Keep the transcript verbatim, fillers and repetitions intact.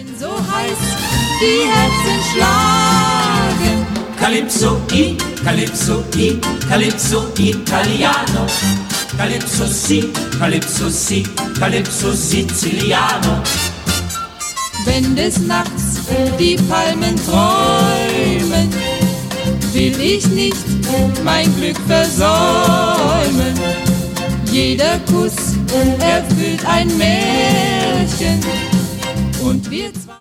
Wenn so heiß die Herzen schlagen. Calypso I, Calypso I, Calypso Italiano. Calypso si, Calypso si, Calypso Siziliano. Wenn des Nachts die Palmen träumen, will ich nicht mein Glück versäumen. Jeder Kuss erfüllt ein Märchen und wir zwei